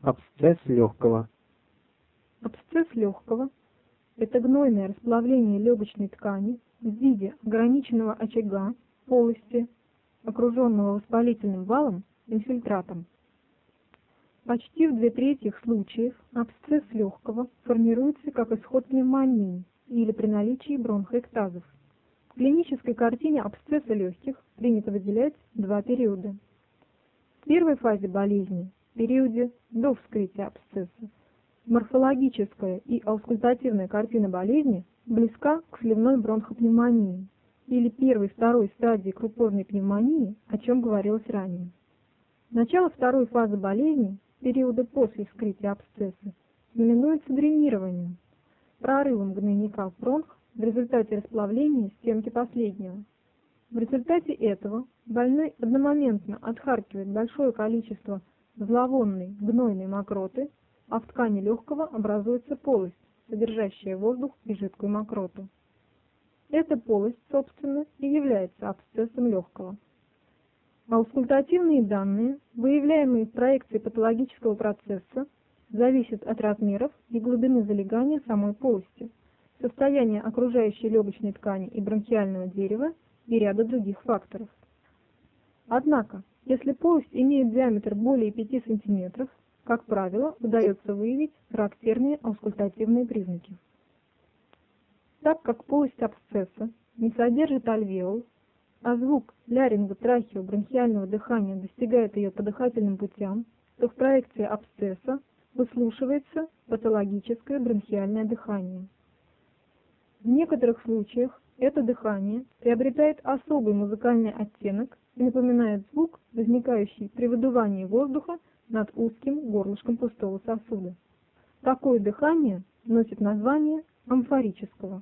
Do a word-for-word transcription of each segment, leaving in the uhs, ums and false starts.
Абсцесс легкого. Абсцесс легкого – это гнойное расплавление легочной ткани в виде ограниченного очага, полости, окруженного воспалительным валом, инфильтратом. Почти в две трети случаев абсцесс легкого формируется как исход пневмонии или при наличии бронхоэктазов. В клинической картине абсцесса легких принято выделять два периода. В первой фазе болезни, в периоде до вскрытия абсцесса, морфологическая и аускультативная картина болезни близка к сливной бронхопневмонии или первой-второй стадии крупозной пневмонии, о чем говорилось ранее. Начало второй фазы болезни, периода после вскрытия абсцесса, знаменуется дренированием, прорывом гнойника в бронх в результате расплавления стенки последнего. В результате этого больной одномоментно отхаркивает большое количество зловонной гнойной мокроты, а в ткани легкого образуется полость, содержащая воздух и жидкую мокроту. Эта полость, собственно, и является абсцессом легкого. Аускультативные данные, выявляемые в проекции патологического процесса, зависят от размеров и глубины залегания самой полости, состояния окружающей легочной ткани и бронхиального дерева и ряда других факторов. Однако, если полость имеет диаметр более пяти сантиметров, как правило, удается выявить характерные аускультативные признаки. Так как полость абсцесса не содержит альвеол, а звук ларинго-трахео-бронхиального дыхания достигает ее по дыхательным путям, то в проекции абсцесса выслушивается патологическое бронхиальное дыхание. В некоторых случаях это дыхание приобретает особый музыкальный оттенок и напоминает звук, возникающий при выдувании воздуха над узким горлышком пустого сосуда. Такое дыхание носит название амфорического.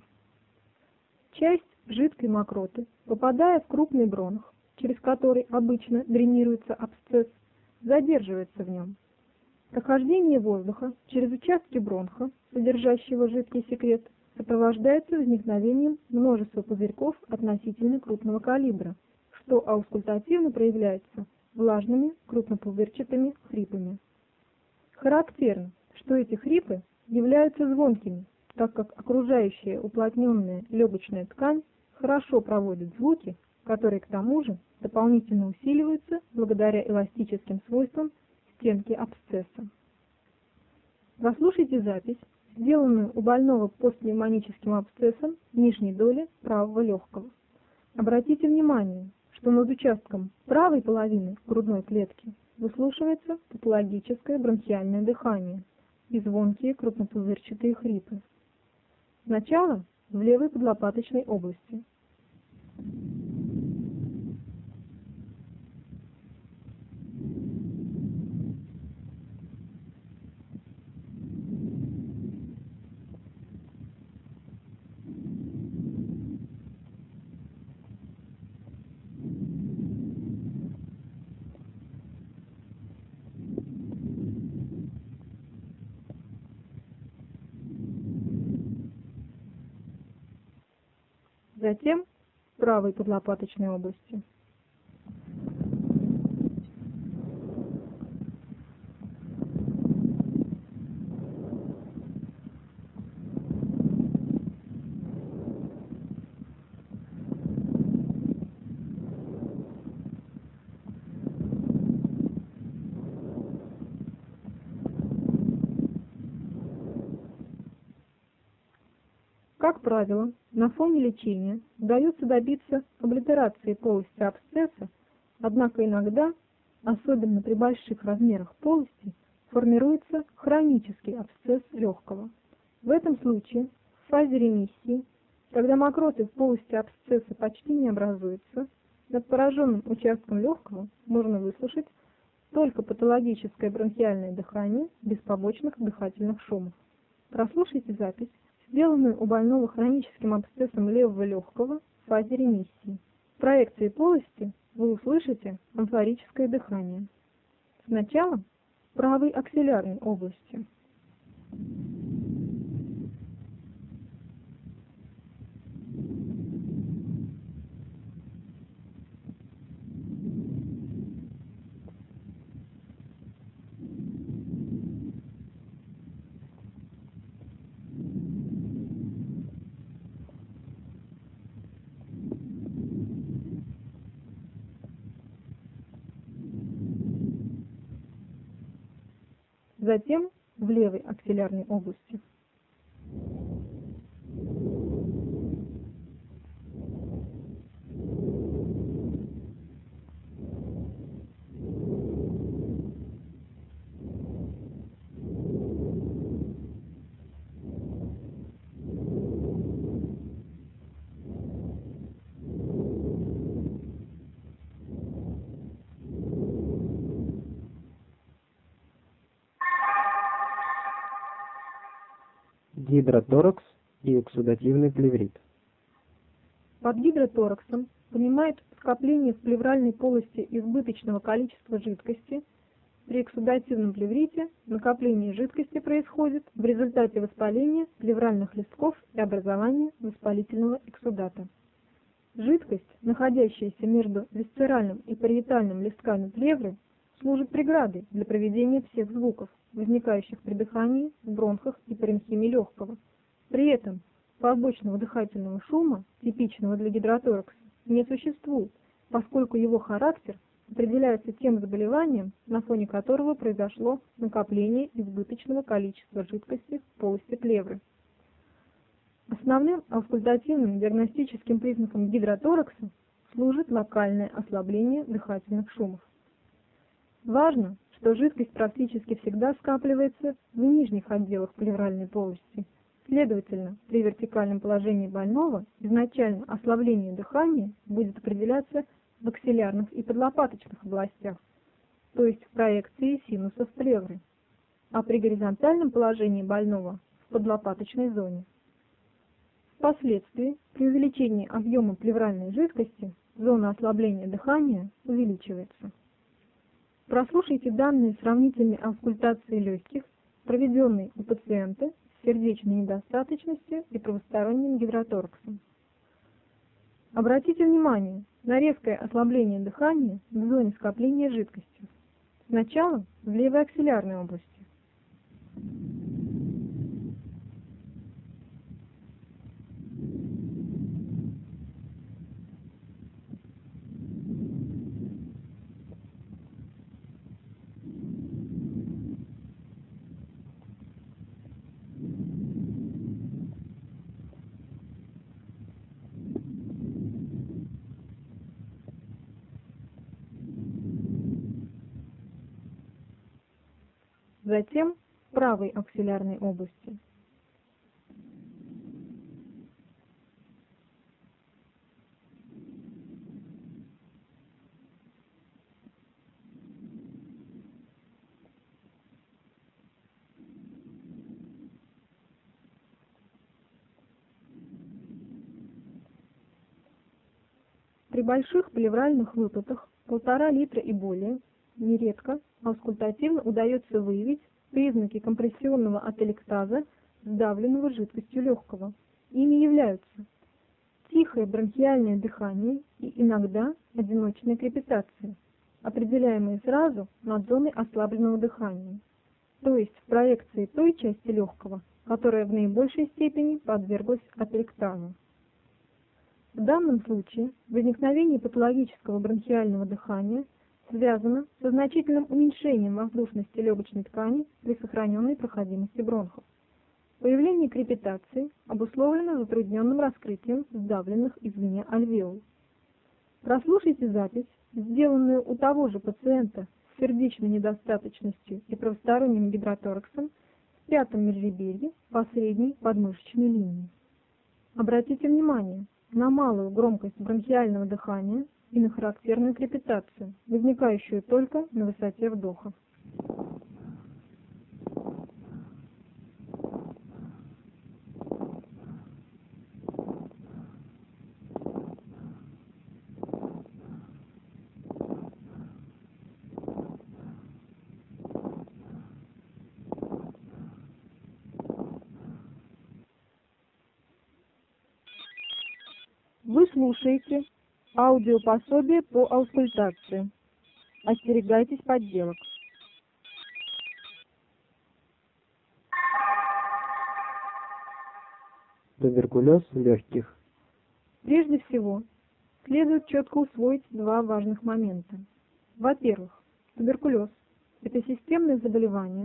Часть жидкой мокроты, попадая в крупный бронх, через который обычно дренируется абсцесс, задерживается в нем. Прохождение воздуха через участки бронха, содержащего жидкий секрет, сопровождается возникновением множества пузырьков относительно крупного калибра, что аускультативно проявляется влажными крупнопузырчатыми хрипами. Характерно, что эти хрипы являются звонкими, так как окружающая уплотненная легочная ткань хорошо проводит звуки, которые к тому же дополнительно усиливаются благодаря эластическим свойствам стенки абсцесса. Прослушайте запись, сделанную у больного постпневмоническим абсцессом нижней доли правого легкого. Обратите внимание, что над участком правой половины грудной клетки выслушивается патологическое бронхиальное дыхание и звонкие крупнопузырчатые хрипы. Сначала в левой подлопаточной области. Затем в правой подлопаточной области. Как правило, на фоне лечения удается добиться облитерации полости абсцесса, однако иногда, особенно при больших размерах полости, формируется хронический абсцесс легкого. В этом случае, в фазе ремиссии, когда мокроты в полости абсцесса почти не образуется, над пораженным участком легкого можно выслушать только патологическое бронхиальное дыхание без побочных дыхательных шумов. Прослушайте запись, сделанную у больного хроническим абсцессом левого легкого в фазе ремиссии. В проекции полости вы услышите амфорическое дыхание. Сначала в правой аксиллярной области. затем в левой аксиллярной области. Гидроторакс и эксудативный плеврит. Под гидротораксом понимают скопление в плевральной полости избыточного количества жидкости. При эксудативном плеврите накопление жидкости происходит в результате воспаления плевральных листков и образования воспалительного эксудата. Жидкость, находящаяся между висцеральным и париетальным листками плевры, служит преградой для проведения всех звуков, возникающих при дыхании, в бронхах и паренхиме легкого. При этом побочного дыхательного шума, типичного для гидроторакса, не существует, поскольку его характер определяется тем заболеванием, на фоне которого произошло накопление избыточного количества жидкости в полости плевры. Основным аускультативным диагностическим признаком гидроторакса служит локальное ослабление дыхательных шумов. Важно, что жидкость практически всегда скапливается в нижних отделах плевральной полости. Следовательно, при вертикальном положении больного изначально ослабление дыхания будет определяться в аксиллярных и подлопаточных областях, то есть в проекции синусов плевры, а при горизонтальном положении больного в подлопаточной зоне. Впоследствии, при увеличении объема плевральной жидкости, зона ослабления дыхания увеличивается. Прослушайте данные сравнительной аускультации легких, проведенные у пациента с сердечной недостаточностью и правосторонним гидротораксом. Обратите внимание на резкое ослабление дыхания в зоне скопления жидкости. Сначала в левой аксиллярной области. Затем в правой аксиллярной области. При больших плевральных выпадах полтора литра и более нередко аускультативно удается выявить признаки компрессионного ателектаза, сдавленного жидкостью легкого. Ими являются тихое бронхиальное дыхание и иногда одиночная крепитация, определяемые сразу над зоной ослабленного дыхания, то есть в проекции той части легкого, которая в наибольшей степени подверглась ателектазу. В данном случае возникновение патологического бронхиального дыхания связано со значительным уменьшением воздушности легочной ткани при сохраненной проходимости бронхов. Появление крепитации обусловлено затрудненным раскрытием сдавленных извне альвеол. Прослушайте запись, сделанную у того же пациента с сердечной недостаточностью и правосторонним гидротораксом в пятом межреберье по средней подмышечной линии. Обратите внимание на малую громкость бронхиального дыхания и на характерную крепитацию, возникающую только на высоте вдоха. Вы слушаете аудиопособие по аускультации. Остерегайтесь подделок. Туберкулез легких. Прежде всего, следует четко усвоить два важных момента. Во-первых, туберкулез – это системное заболевание,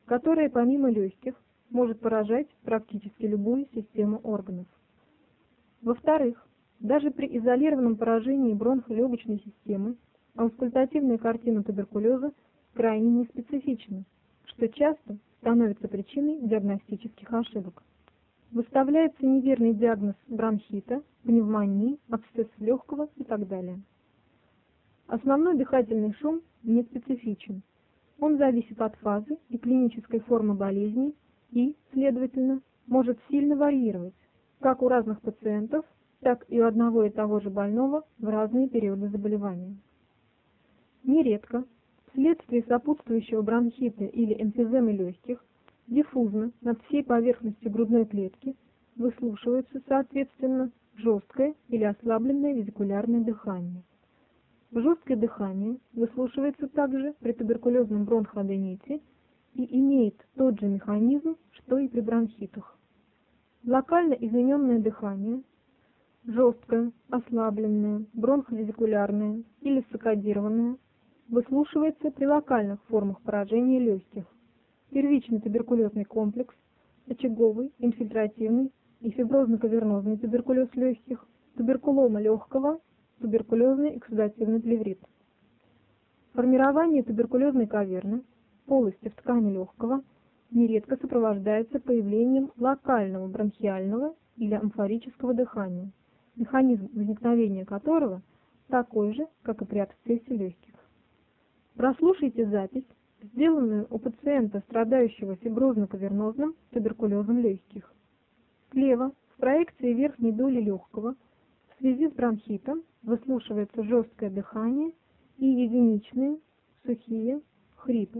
которое помимо легких может поражать практически любую систему органов. Во-вторых, даже при изолированном поражении бронхолегочной системы аускультативная картина туберкулеза крайне неспецифична, что часто становится причиной диагностических ошибок. Выставляется неверный диагноз бронхита, пневмонии, абсцесс легкого и так далее. Основной дыхательный шум не специфичен. Он зависит от фазы и клинической формы болезни и, следовательно, может сильно варьировать как у разных пациентов, так и у одного и того же больного в разные периоды заболевания. Нередко вследствие сопутствующего бронхита или эмфиземы легких диффузно над всей поверхностью грудной клетки выслушивается, соответственно, жесткое или ослабленное визикулярное дыхание. Жесткое дыхание выслушивается также при туберкулезном бронходените и имеет тот же механизм, что и при бронхитах. Локально измененное дыхание, жесткое, ослабленное, бронховизикулярное или саккодированное, выслушивается при локальных формах поражения легких: первичный туберкулезный комплекс, очаговый, инфильтративный и фиброзно-кавернозный туберкулез легких, туберкулома легкого, туберкулезный эксудативный плеврит. Формирование туберкулезной каверны, полости в ткани легкого, нередко сопровождается появлением локального бронхиального или амфорического дыхания, механизм возникновения которого такой же, как и при абсцессе легких. Прослушайте запись, сделанную у пациента, страдающего фиброзно-кавернозным туберкулезом легких. Слева, в проекции верхней доли легкого, в связи с бронхитом выслушивается жесткое дыхание и единичные, сухие хрипы.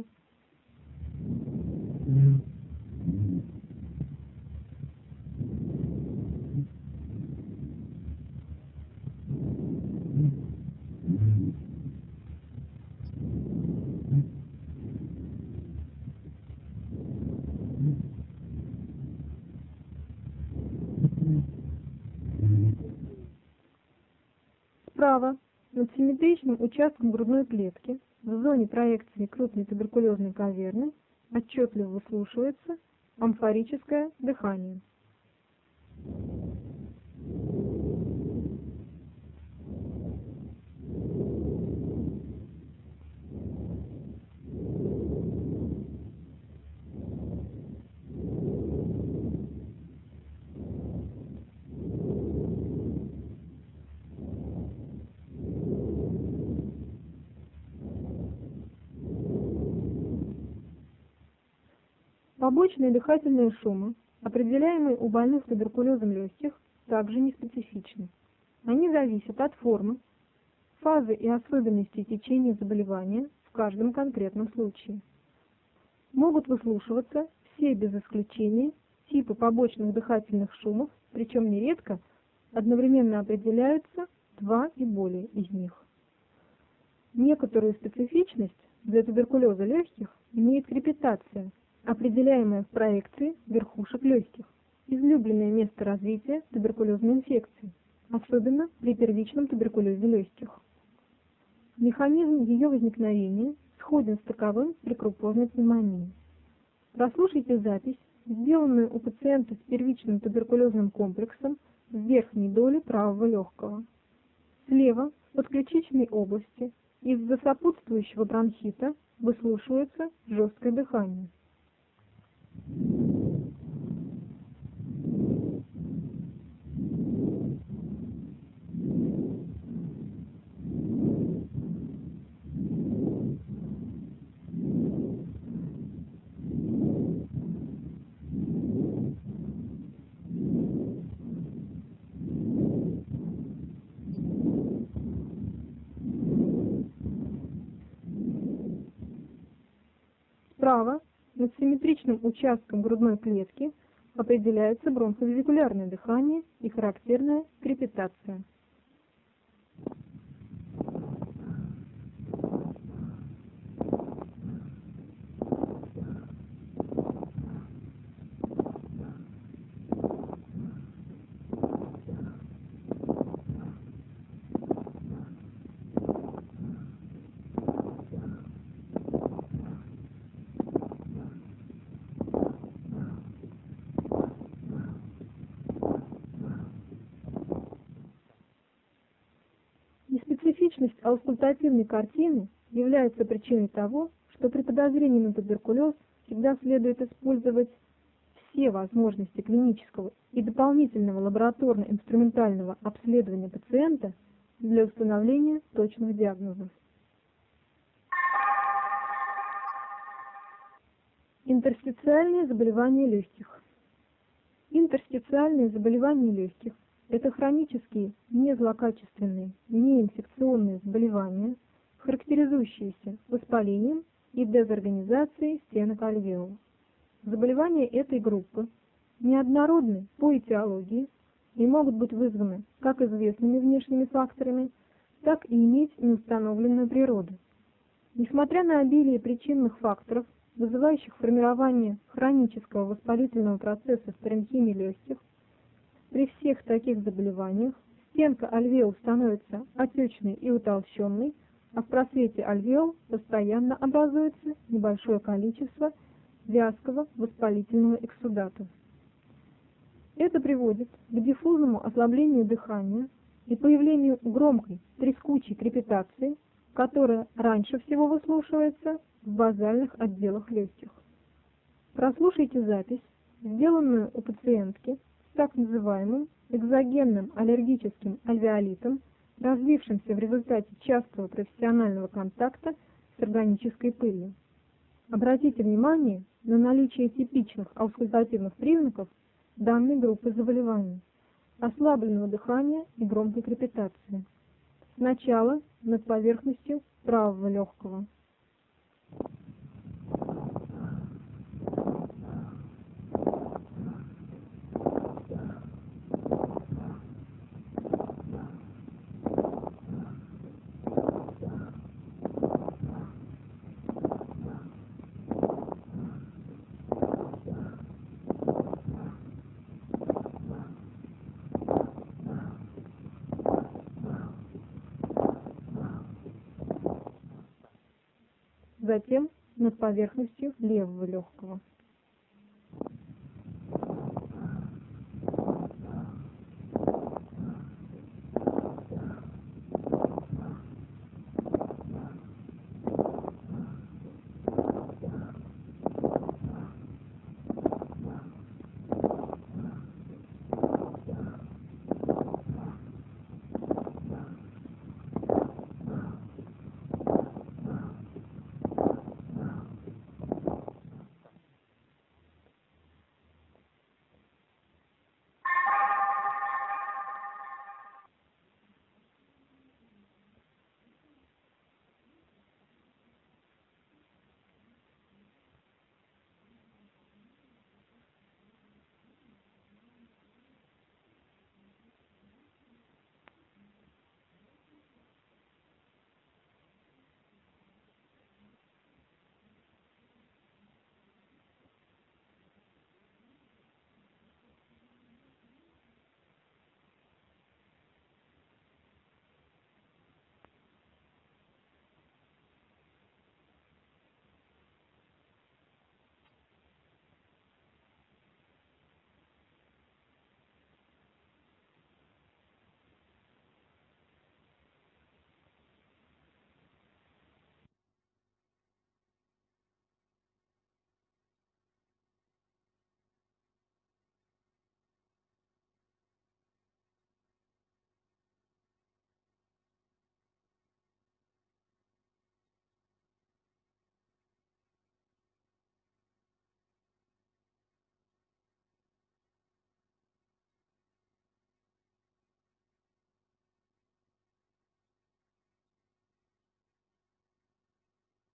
Справа, над симметричным участком грудной клетки, в зоне проекции крупной туберкулезной каверны, отчетливо выслушивается амфорическое дыхание. Побочные дыхательные шумы, определяемые у больных туберкулезом легких, также не специфичны. Они зависят от формы, фазы и особенностей течения заболевания в каждом конкретном случае. Могут выслушиваться все без исключения типы побочных дыхательных шумов, причем нередко одновременно определяются два и более из них. Некоторую специфичность для туберкулеза легких имеет крепитация, определяемая в проекции верхушек легких, излюбленное место развития туберкулезной инфекции, особенно при первичном туберкулезе легких. Механизм ее возникновения сходен с таковым при крупозной пневмонии. Прослушайте запись, сделанную у пациента с первичным туберкулезным комплексом в верхней доле правого легкого. Слева, в подключичной области, из-за сопутствующего бронхита выслушивается жесткое дыхание. Справа, над симметричным участком грудной клетки, определяется бронховизикулярное дыхание и характерная крепитация. Неточность аускультативной картины является причиной того, что при подозрении на туберкулез всегда следует использовать все возможности клинического и дополнительного лабораторно-инструментального обследования пациента для установления точных диагнозов. Интерстициальные заболевания легких. Интерстициальные заболевания легких – это хронические, незлокачественные, неинфекционные заболевания, характеризующиеся воспалением и дезорганизацией стенок альвеол. Заболевания этой группы неоднородны по этиологии и могут быть вызваны как известными внешними факторами, так и иметь неустановленную природу. Несмотря на обилие причинных факторов, вызывающих формирование хронического воспалительного процесса в паренхиме легких, при всех таких заболеваниях стенка альвеол становится отечной и утолщенной, а в просвете альвеол постоянно образуется небольшое количество вязкого воспалительного эксудата. Это приводит к диффузному ослаблению дыхания и появлению громкой трескучей крепитации, которая раньше всего выслушивается в базальных отделах легких. Прослушайте запись, сделанную у пациентки с так называемым экзогенным аллергическим альвеолитом, развившимся в результате частого профессионального контакта с органической пылью. Обратите внимание на наличие типичных аускультативных признаков данной группы заболеваний: ослабленного дыхания и громкой крепитации. Сначала над поверхностью правого легкого. Затем над поверхностью левого легкого.